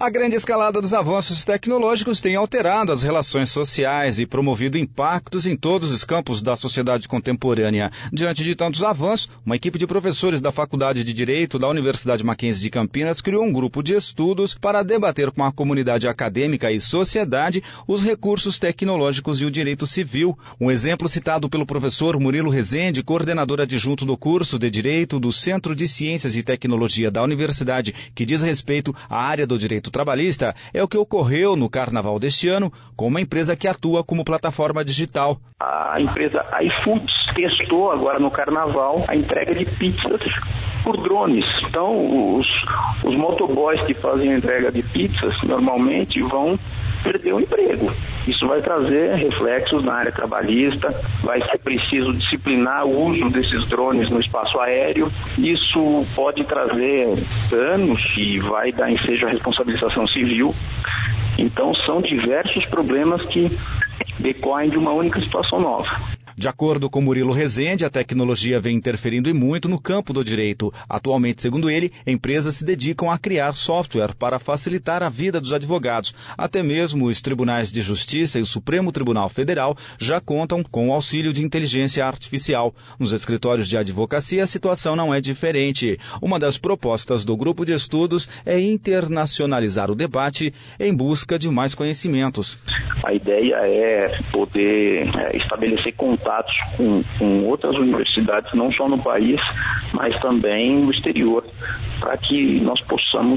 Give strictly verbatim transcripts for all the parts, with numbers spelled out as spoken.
A grande escalada dos avanços tecnológicos tem alterado as relações sociais e promovido impactos em todos os campos da sociedade contemporânea. Diante de tantos avanços, uma equipe de professores da Faculdade de Direito da Universidade Mackenzie de Campinas criou um grupo de estudos para debater com a comunidade acadêmica e sociedade os recursos tecnológicos e o direito civil. Um exemplo citado pelo professor Murilo Rezende, coordenador adjunto do curso de Direito do Centro de Ciências e Tecnologia da Universidade, que diz respeito à área do direito trabalhista, é o que ocorreu no carnaval deste ano com uma empresa que atua como plataforma digital. A empresa iFoods testou agora no carnaval a entrega de pizzas por drones. Então, os, os motoboys que fazem a entrega de pizzas normalmente vão perder o emprego. Isso vai trazer reflexos na área trabalhista, vai ser preciso disciplinar o uso desses drones no espaço aéreo. Isso pode trazer danos e vai dar ensejo à responsabilização civil. Então, são diversos problemas que decorrem de uma única situação nova. De acordo com Murilo Rezende, a tecnologia vem interferindo e muito no campo do direito. Atualmente, segundo ele, empresas se dedicam a criar software para facilitar a vida dos advogados. Até mesmo os tribunais de justiça e o Supremo Tribunal Federal já contam com o auxílio de inteligência artificial. Nos escritórios de advocacia, a situação não é diferente. Uma das propostas do grupo de estudos é internacionalizar o debate em busca de mais conhecimentos. A ideia é poder é, estabelecer contatos com, com outras universidades, não só no país, mas também no exterior, para que nós possamos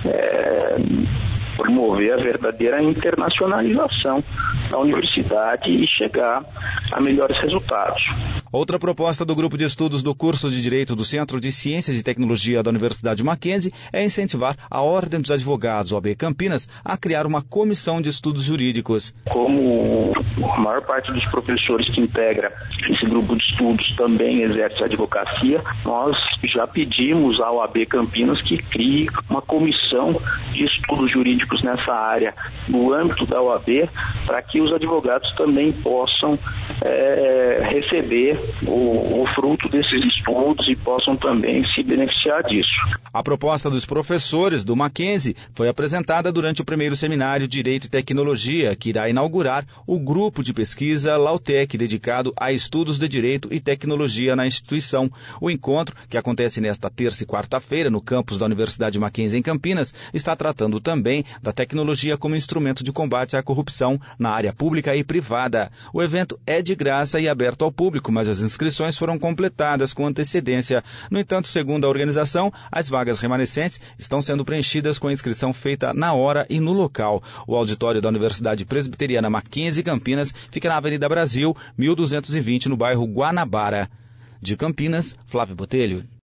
é, promover a verdadeira internacionalização da universidade e chegar a melhores resultados. Outra proposta do grupo de estudos do curso de Direito do Centro de Ciências e Tecnologia da Universidade Mackenzie é incentivar a Ordem dos Advogados, O A B Campinas, a criar uma comissão de estudos jurídicos. Como a maior parte dos professores que integra esse grupo de estudos também exerce a advocacia, nós já pedimos à O A B Campinas que crie uma comissão de estudos jurídicos nessa área, no âmbito da O A B, para que os advogados também possam é, receber O, o fruto desses estudos e possam também se beneficiar disso. A proposta dos professores do Mackenzie foi apresentada durante o primeiro seminário Direito e Tecnologia, que irá inaugurar o grupo de pesquisa Lautec, dedicado a estudos de Direito e Tecnologia na instituição. O encontro, que acontece nesta terça e quarta-feira no campus da Universidade Mackenzie em Campinas, está tratando também da tecnologia como instrumento de combate à corrupção na área pública e privada. O evento é de graça e aberto ao público, mas as inscrições foram completadas com antecedência. No entanto, segundo a organização, as vagas remanescentes estão sendo preenchidas com a inscrição feita na hora e no local. O auditório da Universidade Presbiteriana Mackenzie Campinas fica na Avenida Brasil, mil duzentos e vinte, no bairro Guanabara. De Campinas, Flávio Botelho.